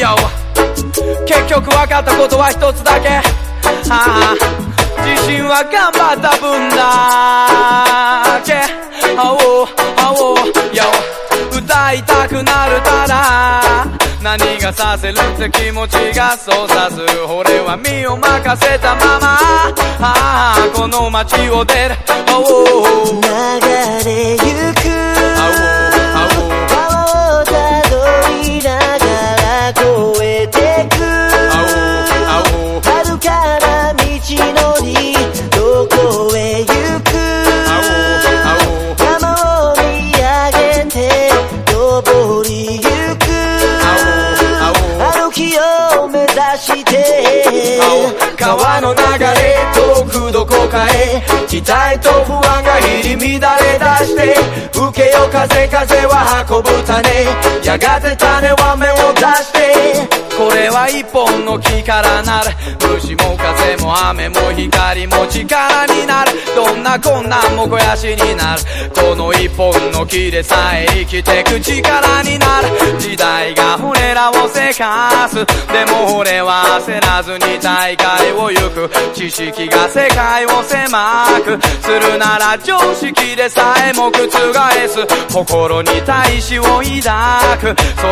よ結局分かったことは一つだけ、自信は頑張った分だけ。歌いたくなるたら何がさせるって気持ちが操作する。俺は身を任せたままこの街を出る。 流れゆく川をたどりながら越えてく遥かな道のりどこへ行く山を見上げて登りゆく歩きを目指して川の流れ遠くどこかへ期待と不安が入り乱れ出して受けよ風は運ぶ種やがて種は芽を出してこれは一本の木からなる虫も風も雨も光も力になるどんな困難も肥やしになるこの一本の木でさえ生きてく力になる時代が俺らをせかすでも俺は焦らずに大会を行く知識が世界を狭くするなら常識でさえも覆す心に大志を抱く